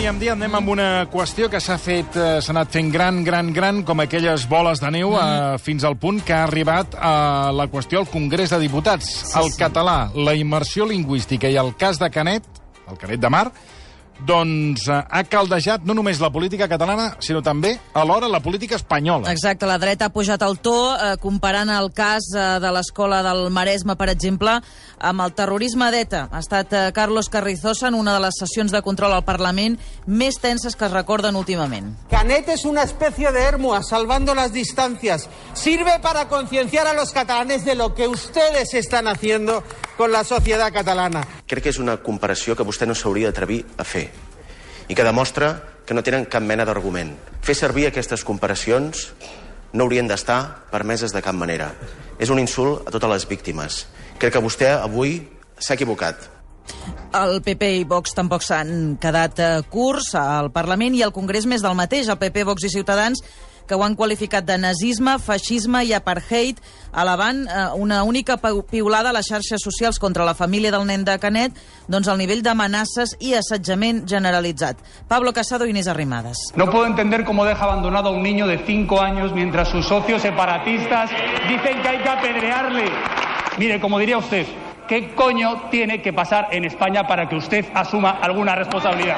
i en dia anem amb una qüestió que s'ha anat fent gran, com aquelles boles de neu, fins al punt que ha arribat a la qüestió al Congrés de Diputats. El català, la immersió lingüística i el cas de Canet, el Canet de Mar, doncs ha caldejat no només la política catalana, sinó també, alhora, la política espanyola. Exacte, la dreta ha pujat el to, comparant el cas de l'escola del Maresme, per exemple, amb el terrorisme d'ETA. Ha estat Carlos Carrizosa en una de les sessions de control al Parlament més tenses que es recorden últimament. Canet es una especie de Hermua, salvando las distancias. Sirve para concienciar a los catalanes de lo que ustedes están haciendo con la sociedad catalana. Crec que és una comparació que vostè no s'hauria d'atrevir a fer i que demostra que no tenen cap mena d'argument. Fer servir aquestes comparacions no haurien d'estar permeses de cap manera. És un insult a totes les víctimes. Crec que vostè avui s'ha equivocat. El PP i Vox tampoc s'han quedat curts al Parlament i al Congrés més del mateix. El PP, Vox i Ciutadans, que ho han qualificat de nazisme, feixisme i apartheid, elevant una única piulada a les xarxes socials contra la família del nen de Canet, doncs el nivell d'amenaces i assetjament generalitzat. Pablo Casado y Inés Arrimadas. No puedo entender cómo deja abandonado a un niño de 5 años mientras sus socios separatistas dicen que hay que apedrearle. Mire, como diría usted, ¿qué coño tiene que pasar en España para que usted asuma alguna responsabilidad?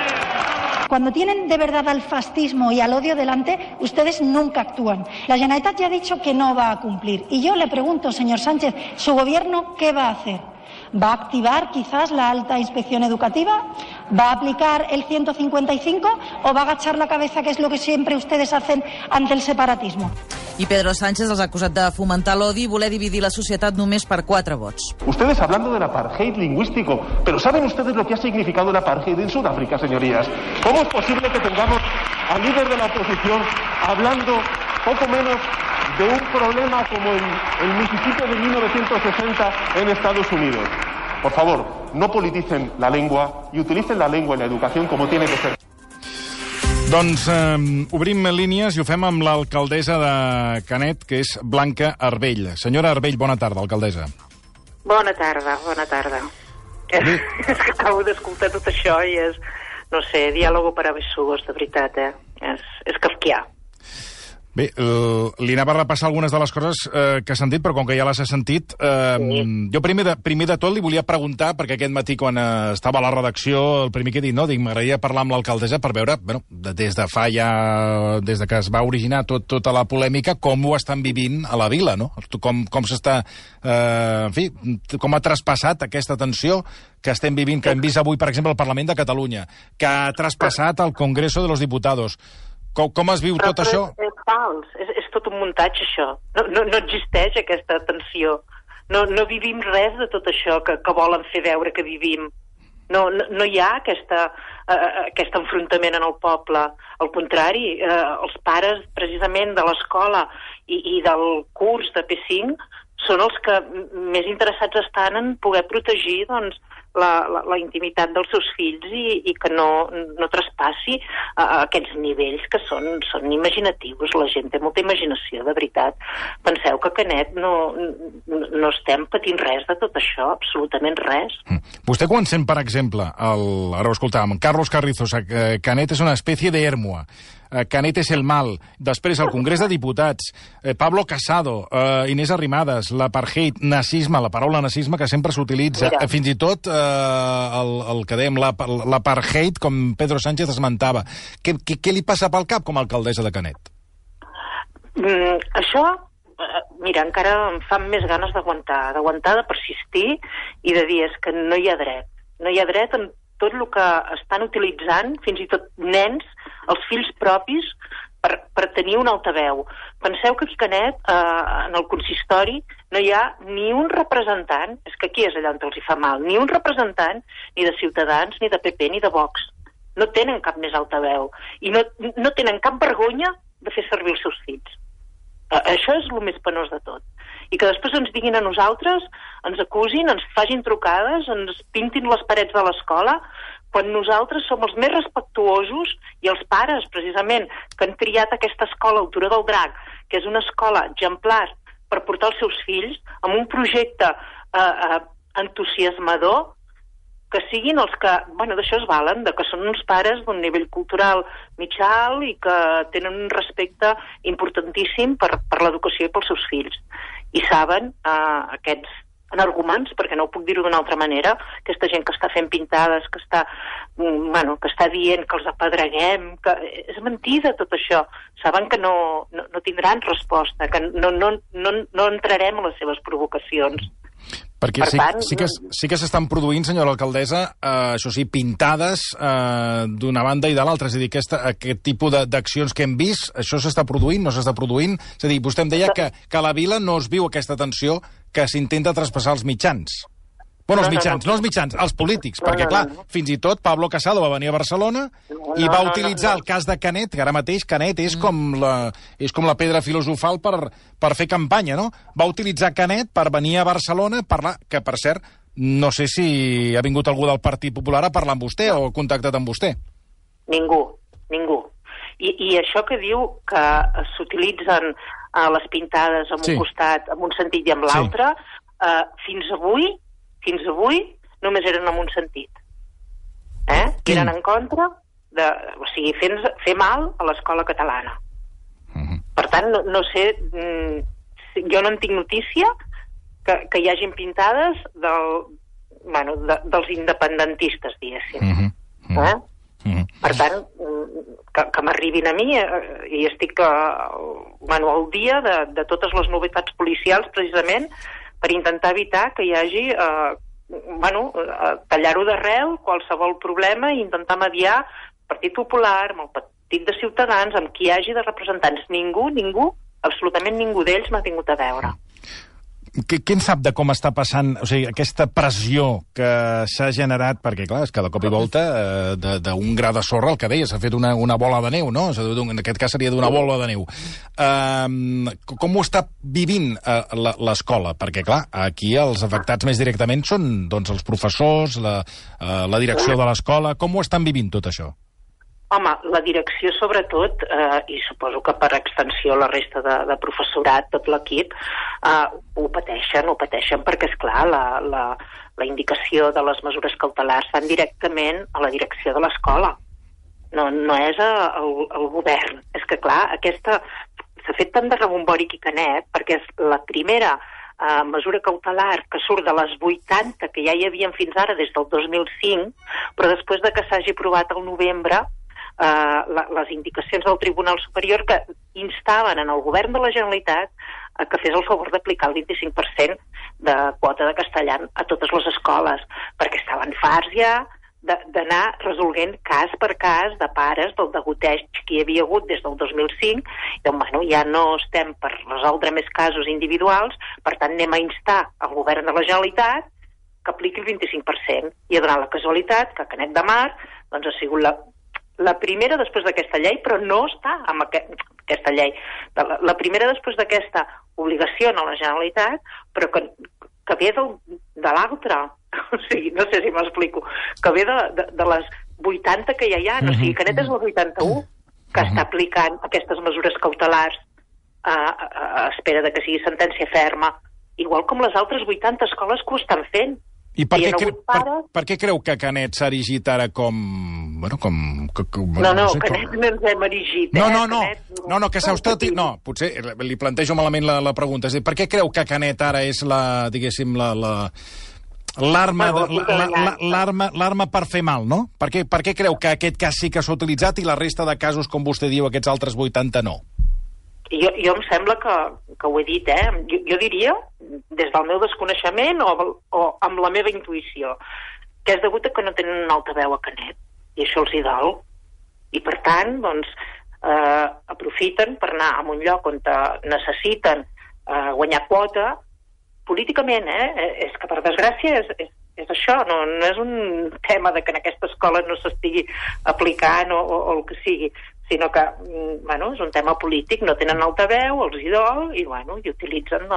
Cuando tienen de verdad al fascismo y al odio delante, ustedes nunca actúan. La Generalitat ya ha dicho que no va a cumplir. Y yo le pregunto, señor Sánchez, ¿su gobierno qué va a hacer? ¿Va a activar quizás la alta inspección educativa? ¿Va a aplicar el 155 o va a agachar la cabeza, que es lo que siempre ustedes hacen ante el separatismo? I Pedro Sánchez els ha acusat de fomentar l'odi i voler dividir la societat només per 4 vots. Ustedes hablando del apartheid lingüístico, pero ¿saben ustedes lo que ha significado el apartheid en Sudáfrica, señorías? ¿Cómo es posible que tengamos al líder de la oposición hablando poco menos de un problema como el Mississippi de 1960 en Estados Unidos? Por favor, no politicen la lengua y utilicen la lengua en la educación como tiene que ser. Doncs obrim línies i ho fem amb l'alcaldessa de Canet, que és Blanca Arbell. Senyora Arbell, bona tarda, alcaldessa. Bona tarda, bona tarda. És que acabo d'escoltar tot això i és, no sé, diàlogo per a besugos, de veritat, És kafkià. Bé, li anava a repassar algunes de les coses que ha sentit, però com que ja les ha sentit, jo primer de tot li volia preguntar, perquè aquest matí quan estava a la redacció, el primer que he dit, no, dic, m'agradaria parlar amb l'alcaldessa per veure, bueno, des de que es va originar tota la polèmica, com ho estan vivint a la vila, no? Com s'està, en fi, com ha traspassat aquesta tensió que estem vivint, que hem vist avui, per exemple, al Parlament de Catalunya, que ha traspassat al Congreso de los Diputados. Com es viu tot això? És fals, és tot un muntatge, això. No existeix aquesta tensió. No vivim res de tot això que volen fer veure que vivim. No hi ha aquest enfrontament en el poble. Al contrari, els pares, precisament, de l'escola i del curs de P5 són els que més interessats estan en poder protegir, doncs, la intimitat dels seus fills i que no traspassi aquests nivells que són imaginatius. La gent té molta imaginació, de veritat. Penseu que a Canet no estem patint res de tot això, absolutament res. Vostè quan sent, per exemple, ara ho escoltàvem, Carlos Carrizosa, Canet és una espècie de Hermua, Canet és el mal, després el Congrés de Diputats, Pablo Casado, Inés Arrimadas, l'apartheid, nazisme, la paraula nazisme que sempre s'utilitza, fins i tot el que dèiem, l'apartheid, com Pedro Sánchez esmentava. Què li passa pel cap com a alcaldessa de Canet? Això, mira, encara em fan més ganes d'aguantar, de persistir i de dir és que no hi ha dret. No hi ha dret en tot el que estan utilitzant, fins i tot nens, els fills propis, per tenir un altaveu. Penseu que aquí a Canet, en el consistori, no hi ha ni un representant, és que aquí és allà on els hi fa mal, ni un representant ni de Ciutadans, ni de PP, ni de Vox. No tenen cap més altaveu. I no tenen cap vergonya de fer servir els seus fills. Això és el més penós de tot. I que després ens diguin a nosaltres, ens acusin, ens facin trucades, ens pintin les parets de l'escola, quan nosaltres som els més respectuosos i els pares, precisament, que han triat aquesta escola Altura del Drac, que és una escola exemplar per portar els seus fills amb un projecte entusiasmador, que siguin els que, d'això es valen, que són uns pares d'un nivell cultural mitjà alt i que tenen un respecte importantíssim per l'educació i pels seus fills. I saben aquests energuments, perquè no ho puc dir-ho d'una altra manera, aquesta gent que està fent pintades, que està dient que els apedreguem, que és mentida tot això. Saben que no tindran resposta, que no entrarem a les seves provocacions. Perquè sí que s'estan produint, senyora alcaldessa, això sí, pintades d'una banda i de l'altra. És a dir, aquest tipus d'accions que hem vist, això s'està produint, no s'està produint? És a dir, vostè em deia que a la vila no es viu aquesta tensió que s'intenta traspassar als mitjans. Bueno, els polítics, perquè, clar, fins i tot Pablo Casado va venir a Barcelona i va utilitzar el cas de Canet, que ara mateix Canet és com la pedra filosofal per fer campanya, no? Va utilitzar Canet per venir a Barcelona a parlar, que, per cert, no sé si ha vingut algú del Partit Popular a parlar amb vostè o ha contactat amb vostè. Ningú. I això que diu que s'utilitzen les pintades en un costat, en un sentit i en l'altre, fins avui només eren en un sentit. Eren en contra de... O sigui, fer mal a l'escola catalana. Per tant, no sé... Jo no en tinc notícia que hi hagin pintades dels independentistes, diguéssim. Per tant, que m'arribin a mi i estic al dia de totes les novetats policials, precisament, per intentar evitar que hi hagi, tallar-ho d'arrel, qualsevol problema, i intentar mediar el Partit Popular, amb el Partit de Ciutadans, amb qui hi hagi de representants. Ningú, absolutament ningú d'ells m'ha tingut a veure. Què en sap de com està passant, o sigui, aquesta pressió que s'ha generat, perquè, clar, és que de cop i volta d'un gra de sorra, el que deia, s'ha fet una bola de neu, no? En aquest cas seria d'una bola de neu. Com ho està vivint l'escola? Perquè, clar, aquí els afectats més directament són els professors, la direcció de l'escola. Com ho estan vivint tot això? Home, la direcció sobretot, i suposo que per extensió la resta de professorat, tot l'equip, ho pateixen perquè, esclar, la indicació de les mesures cautelars van directament a la direcció de l'escola. No és al govern. És que, clar, s'ha fet tant de rebombori i canet, perquè és la primera mesura cautelar que surt de les 80 que ja hi havien fins ara des del 2005, però després de que s'hagi aprovat al novembre les indicacions del Tribunal Superior que instaven en el govern de la Generalitat que fes el favor d'aplicar el 25% de quota de castellà a totes les escoles, perquè estaven farts ja d'anar resolent cas per cas de pares del degoteig que hi havia hagut des del 2005, i doncs, ja no estem per resoldre més casos individuals, per tant anem a instar al govern de la Generalitat que apliqui el 25%, i ha donat la casualitat que Canet de Mar ha sigut la primera després d'aquesta llei, però no està amb aquesta llei. La primera després d'aquesta obligació a la Generalitat, però que ve de l'altra. O sigui, no sé si m'explico. Que ve de les 80 que ja hi ha. O sigui, Canet és el 81 que està aplicant aquestes mesures cautelars a espera de que sigui sentència ferma, igual com les altres 80 escoles que ho estan fent. I per què creu que Canet s'ha erigit ara com... No, Canet no ens hem erigit. No, que s'ha estat... No, potser li plantejo malament la pregunta. És a dir, per què creu que Canet ara és l'arma per fer mal, no? Per què creu que aquest cas sí que s'ha utilitzat i la resta de casos, com vostè diu, aquests altres 80 no? Jo em sembla que ho he dit, Jo diria, des del meu desconeixement o amb la meva intuïció, que és degut a que no tenen un altaveu a Canet, i això els hi dol. I per tant, doncs, aprofiten per anar a un lloc on necessiten guanyar quota, políticament, És que, per desgràcia, és això, no és un tema de que en aquesta escola no s'estigui aplicant o el que sigui, sinó que, és un tema polític, no tenen altaveu, els hi dol, i utilitzen,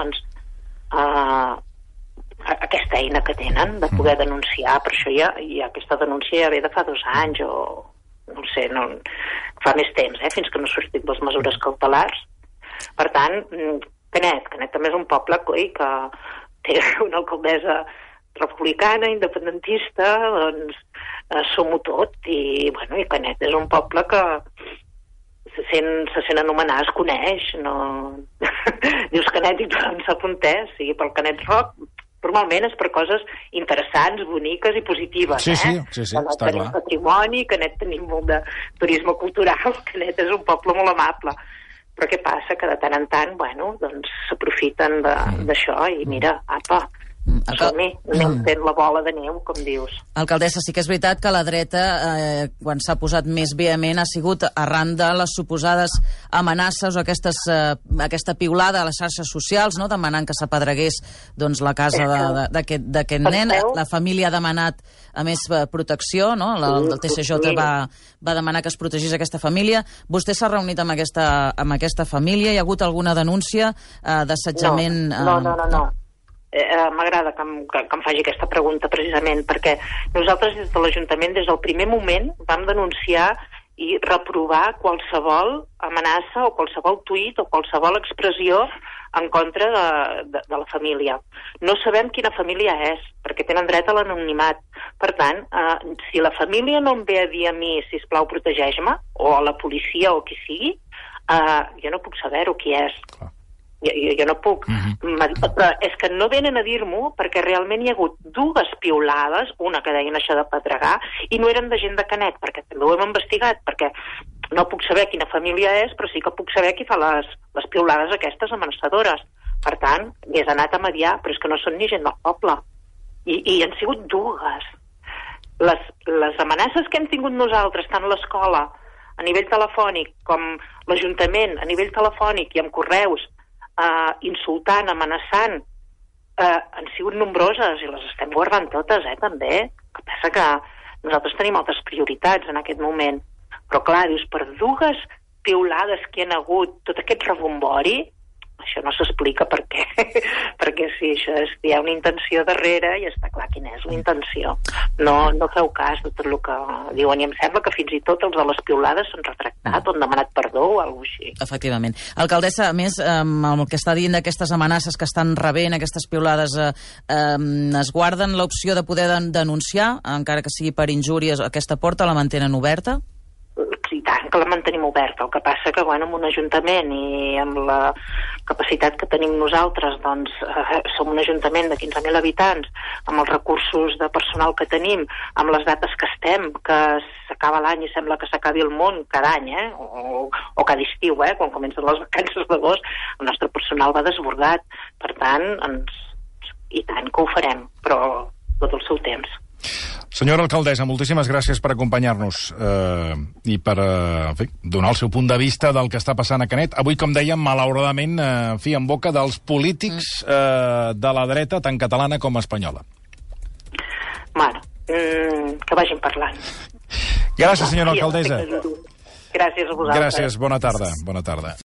aquesta eina que tenen de poder denunciar. Per això ja aquesta denúncia ja ve de fa 2 anys, o no sé, fa més temps, fins que no surtin les mesures cautelars. Per tant, Canet també és un poble, coi, que té una alcaldessa republicana, independentista, doncs som-ho tot. I Canet és un poble que se sent anomenar, es coneix, no... Dius Canet i tothom sap on és, sigui pel Canet Rock, normalment és per coses interessants, boniques i positives. Sí, està clar. Tenim patrimoni, Canet tenim molt de turisme cultural, Canet és un poble molt amable. Però què passa? Que de tant en tant, doncs s'aprofiten d'això i mira, apa, som-hi, anem fent la bola de neu, com dius. Alcaldessa, sí que és veritat que la dreta, quan s'ha posat més vehement, ha sigut arran de les suposades amenaces o aquesta piulada a les xarxes socials, no?, demanant que s'apedregués doncs, la casa d'aquest nen. La família ha demanat, a més, protecció, no? El TCJ va demanar que es protegís aquesta família. Vostè s'ha reunit amb aquesta família? Hi ha hagut alguna denúncia d'assetjament? No. M'agrada que em faci aquesta pregunta precisament perquè nosaltres des de l'Ajuntament des del primer moment vam denunciar i reprovar qualsevol amenaça o qualsevol tuit o qualsevol expressió en contra de la família. No sabem quina família és, perquè tenen dret a l'anonimat. Per tant, si la família no em ve a dir a mi, sisplau, protegeix-me, o a la policia o qui sigui, jo no puc saber-ho qui és. Jo no puc. Però és que no venen a dir-m'ho perquè realment hi ha hagut dues piulades, una que deien això de pedregar, i no eren de gent de Canet, perquè també ho hem investigat, perquè no puc saber quina família és, però sí que puc saber qui fa les piulades aquestes amenaçadores. Per tant, hi has anat a mediar, però és que no són ni gent del poble. I han sigut dues. Les amenaces que hem tingut nosaltres, tant a l'escola, a nivell telefònic, com l'Ajuntament, a nivell telefònic i amb correus, insultant, amenaçant, han sigut nombroses i les estem guardant totes, també. El que passa que nosaltres tenim altres prioritats en aquest moment. Però clar, dius, per dues piulades que hi ha hagut, tot aquest rebombori, això no s'explica per què. Perquè sí, hi ha una intenció darrere i està clar quina és la intenció. No feu cas de tot el que diuen i em sembla que fins i tot els de les piulades s'han retractat o han demanat perdó o alguna cosa així. Efectivament. Alcaldessa, a més, amb el que està dient d'aquestes amenaces que estan rebent, aquestes piulades, es guarden l'opció de poder denunciar, encara que sigui per injúries, aquesta porta la mantenen oberta? I tant, que la mantenim oberta. El que passa que, amb un ajuntament i amb la capacitat que tenim nosaltres, doncs, som un ajuntament de 15.000 habitants, amb els recursos de personal que tenim, amb les dates que estem, que s'acaba l'any i sembla que s'acabi el món cada any, o cada estiu, quan comencen les vacances d'agost, el nostre personal va desbordat. Per tant, i tant que ho farem, però tot el seu temps. Senyora alcaldessa, moltíssimes gràcies per acompanyar-nos i per donar el seu punt de vista del que està passant a Canet. Avui, com dèiem, malauradament, en boca dels polítics de la dreta, tant catalana com espanyola. Bueno, que vagin parlant. Gràcies, senyora alcaldessa. Gràcies a vosaltres. Gràcies, bona tarda.